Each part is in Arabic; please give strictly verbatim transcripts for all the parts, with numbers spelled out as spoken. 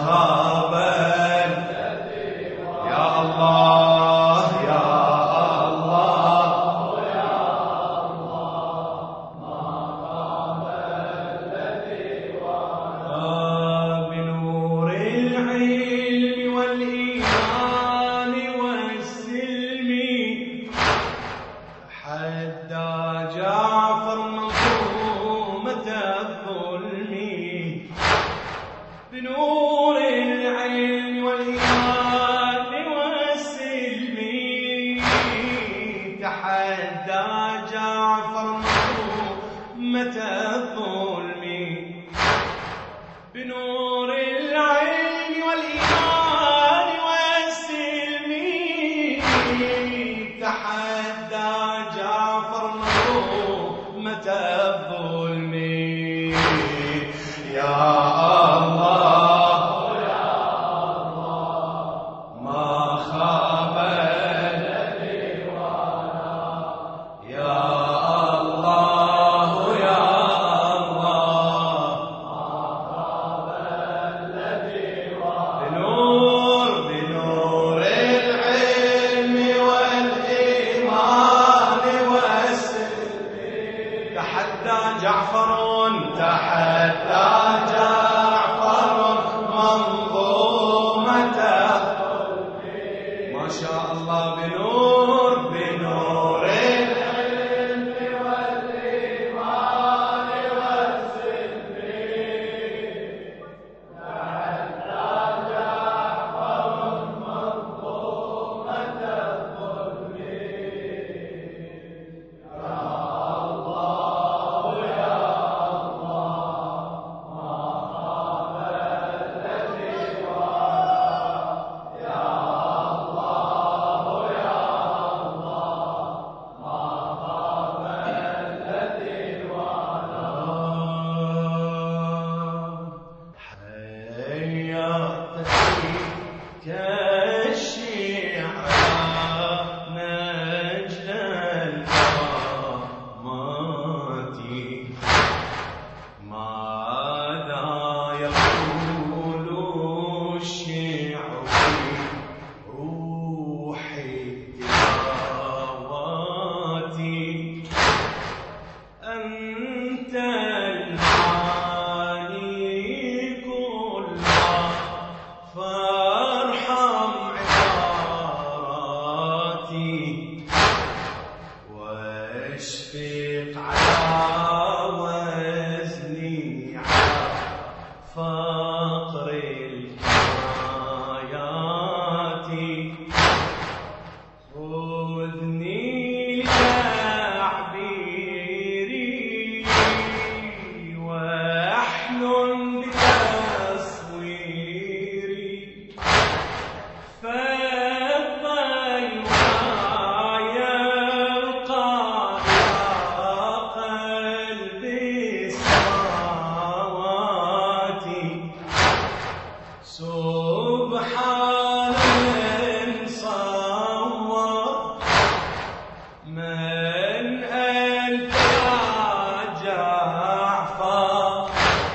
خاب يا الله يا الله يا الله ما خاب الذي وعى بنور العلم والإيمان والسلم حتى جعفر منظومة الظلم بنور العلم والإيمان والسلم تحدى جعفر منظومة الظلم بنور العلم والإيمان والسلم تحدى جعفر منظومة الظلم يا الله يا الله ما خاب الذي وعى يا الله يا الله ما خاب الذي وعى بنور بنور العلم والإيمان والسلم تحدى جعفر تحدى جعفر منظومة ما شاء الله بنور بنور العلم والإيمان والسلم تحدى جعفر منظومة الظلم يا الله يا واشفق على وزني على فقر الحياة خذني لتعبيري واحلل بتصويري سبحان من صور من أنت يا جعفر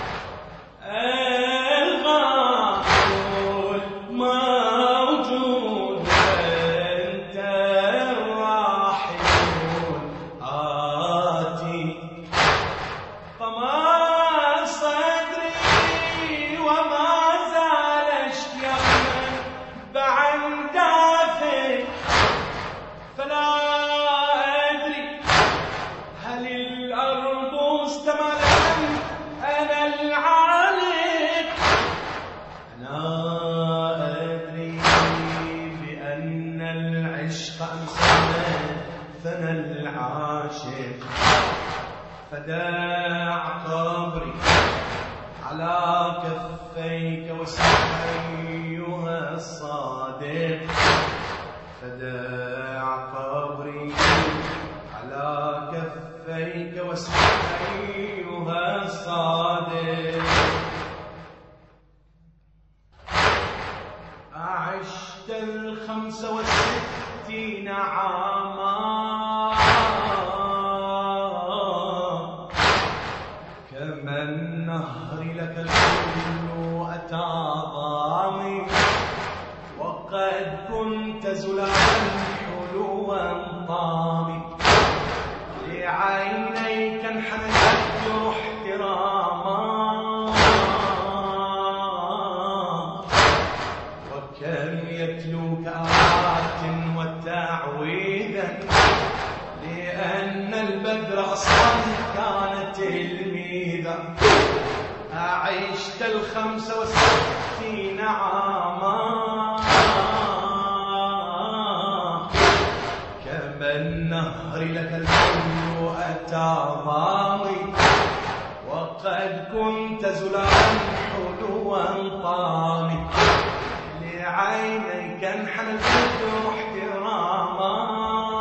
الغافل موجود أنت الراحل آتي فما صدري وما زال اشتياقا بعد دافئ فلا أدري هل الأرض استملت أنا العالق أنا أدري بأن العشق أمسنا فأنا العاشق فداع قبري على كفيك واسمع أيها الصادق فداع قبري على كفيك واسمع أيها الصادق أعشت الخمس والستين عاما كما النهر لك الكل أتى وقد كنت زلالا حلوا طامي لعينيك انحنت الجرح احتراما وكم يتلوك آيات وتعويذا لأن البدر أصلا كان تلميذا أعشت الخمس وستين عاما كما النهر لك الكل أتى ضامي وقد كنت زلالا حلوا طامي لعينيك انحنى البدر احتراما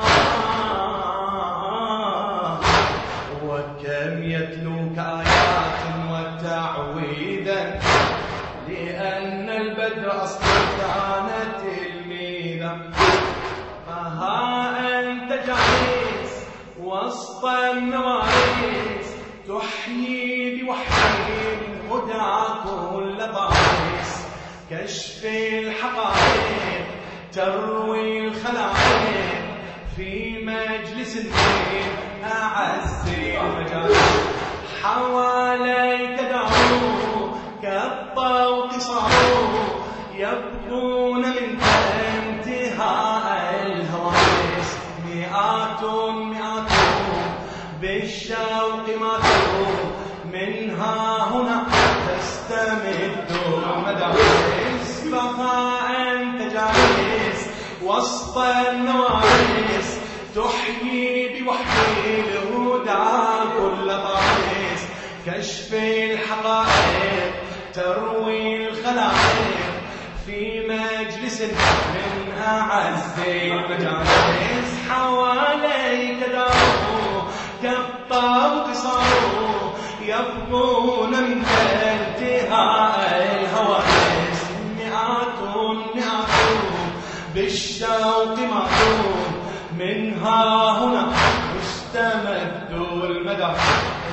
وكم يتلوك آيات وتعويذا لأن البدر أصلا كان تلميذا فها أنت جالس وسط النواريس تحيي بوحي الهدى كل ضارس كشف الحقائق تروي الخلائق في مجلس الدين أعز المجالس حواليك داروا كالطوق صاروا يبقون منك انتهاء الهوائس مئات مئات بالشوق ماتوا منها هنا تستمد المدارس بقى أنت جالس وسط النوارس تحيي بوحي الهدى كل طارس كشف الحقائق تروي الخلائق في مجلس من أعز المجالس حواليك داروا كالطوق صاروا يبقون منك انتهاء الهوائس مئات مئات بالشوق ماتوا منها هنا مستمد المدارس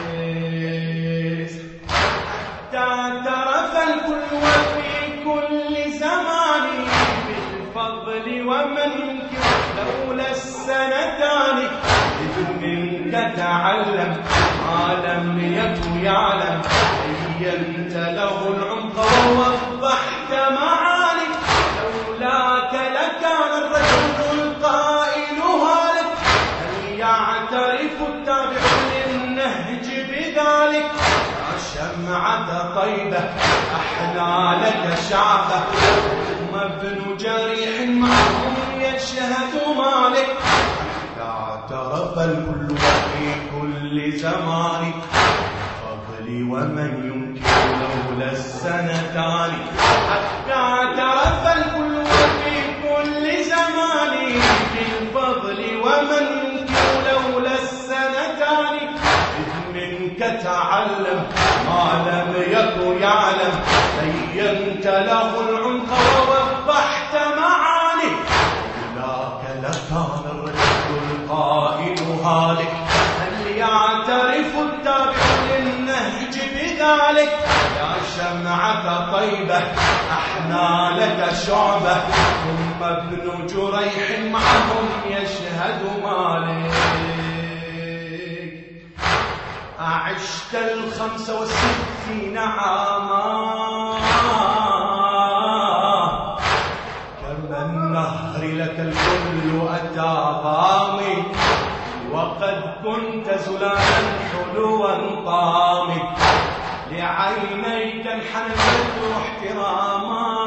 حتى ترف الكل وفي كل زمان بالفضل ومن لولا السنتان إذ منك تعلم ما لم يكن يعلم بينت له العمق ووضحت معاني لولاك لكان الرجل القائل هالك هل يعترف التابع للنهج بذلك يا شمعة طيبة أحلى لك شعبة ثم ابن جريح معهم يشهد مالك اعترف الكل في كل زمان فضلي ومن ينكر لولا السنتان حتى اعترف الكل في كل زمان بالفضل ومن ينكر لولا السنتان إذ منك تعلم ما لم يكن يعلم بينت له العمق ووضحت معاني لولاك لكان الرجل القائل هالك هل يعترف التابع للنهج بذلك يا شمعة طيبة أحنى لك شعبة ثم ابن جريح معهم يشهد مالك أعشت الخمس والستين عاما كما النهر لك الكل أتى ضامي وقد كنت زلالا حلوا طامي لعينيك انحنت احتراما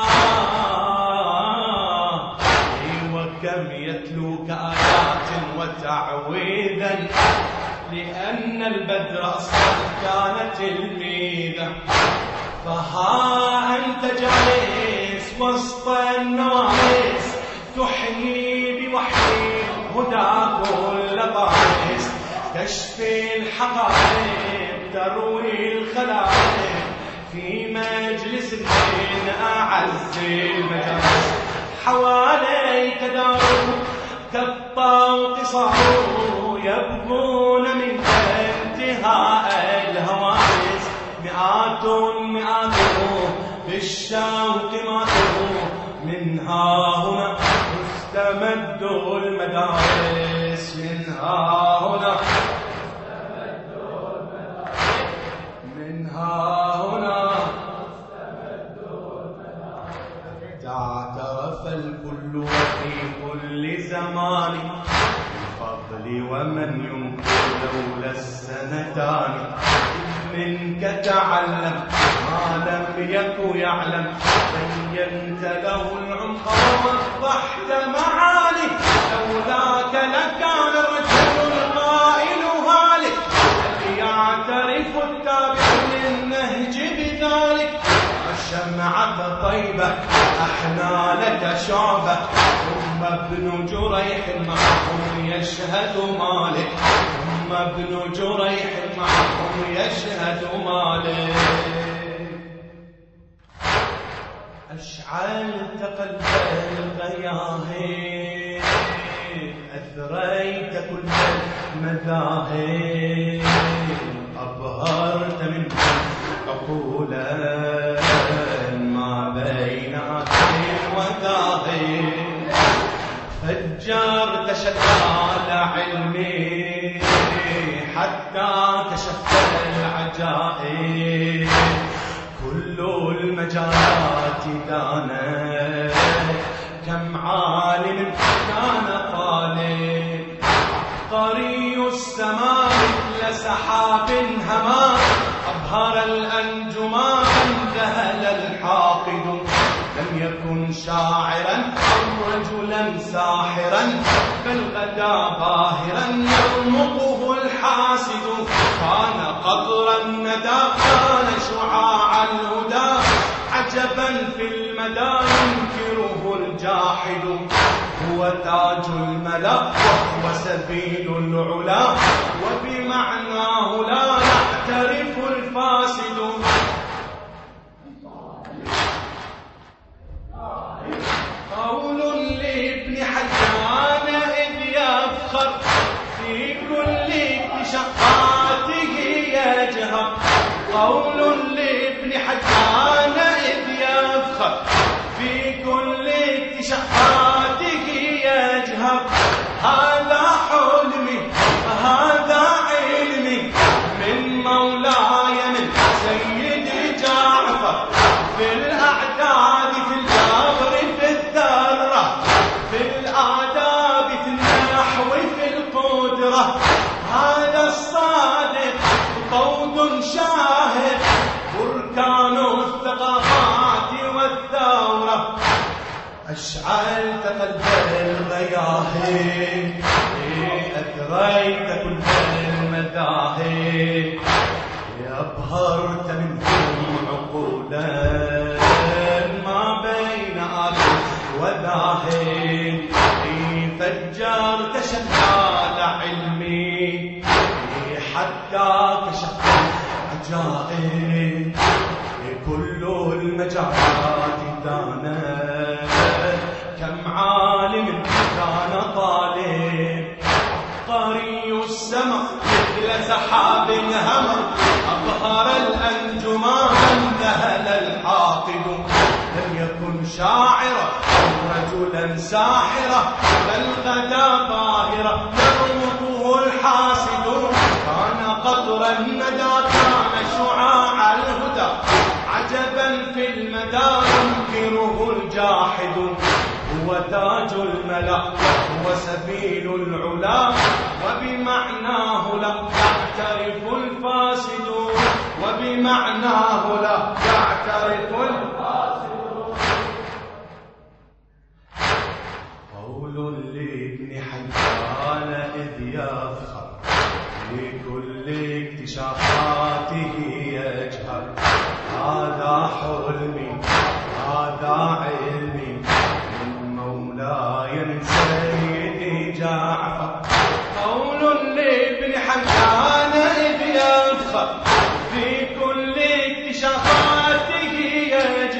وكم يتلوك آيات وتعويذا لأن البدر أصلا كان تلميذا فها أنت جالس وسط النوارس تحيي بوحي الهدى كل طارس كشف الحقائق تروي الخلائق في مجلس من أعز المجالس حواليك داروا كالطوق صاروا يبقون منك انتهاء الهوائس مئات مئات بالشوق ماتوا منها هنا تستمد المدارس، منها هنا تستمد المدارس، منها هنا تستمد المدارس. تعترف الكل وفي كل زمان بالفضل ومن ينكر لولا السنتان. منك تعلم ما لم يك يعلم، بينت له العمق ووضحت معاني. لولاك لكان الرجل القائل هالك، هل يعترف التابع للنهج بذلك؟ الشمعة طيبة أحنا لك شعبة، ثم ابن جريح معهم يشهد مالك، ثم ابن جريح معهم يشهد مالك. أشعلت قلب الغياهب، أثريت كل المذاهب، أبهرت منه عقولا ما بين عقل وذاهب. فجرت شتى علمي حتى كشفت العجائب، كل المجالات دانت كم عالم كان طالب. عبقري السماء مثل سحاب هما، أبهر الأنجما ذهل الحاقد. لم يكن شاعرا أو رجلا ساحرا، بل غدا باهرا يرمقه الحاسد. كان قطر الندى، كان شعاع الهدى، عجبا في المدى ينكره الجاحد. هو تاج الملا وهو سبيل العلا، وبمعناه لا يعترف الفاسد. قول لابن حجان إذ يفخر، في كل اكتشافاته يجهر. قول لابن حجان إذ يفخر، في كل اكتشافاته يجهر. هذا حلمي هذا علمي من مولاي من سيدي جعفر، في الأعداد في الجبر في الذرة، في الآداب في النحو في القدرة. هذا الصادق قود شاهد، بركان الثقافات والثورة. أشعلت قلب الغياهب، أثريت كل المذاهب، أبهرت منهم عقولا ما بين آب وذاهب. فجرت شتى علمي حتى كشفت العجائب، كل المجالات دانت كم عالم كان طالب. عبقري السماء مثل سحاب همر، أبهر الأنجما ذهل الحاقد. لم يكن شاعرا أو رجلا ساحرا، بل غدا باهرا يرمقه الحاسد. كان قطر الندى، كان شعاع الهدى، عجبا في المدى ينكره الجاحد. هو تاج الملا هو سبيل العلا، وبمعناه لا يعترف الفاسد. وبمعناه لا يعترف الفاسد. قول لابن حجان إذ يفخر، في كل اكتشافاته يجهر. هذا حلمي هذا علمي من مولاي من سيدي جعفر. قول لابن حجان إذ يفخر، في كل اكتشافاته يجهر.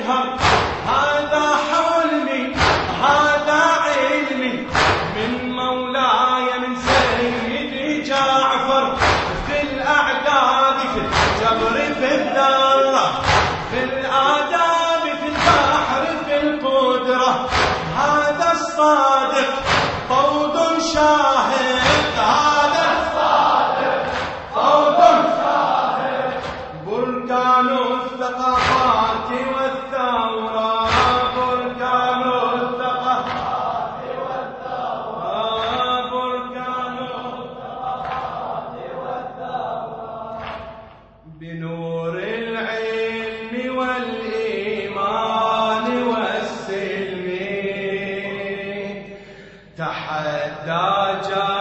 الصادق فوض شاهد، هذا الصادق فوض شاهد، بركان الثقافات والثورة، بركان الثقافات والثورة، بركان الثقافات والثورة، بنور العلم والإيمان والسلم تحدى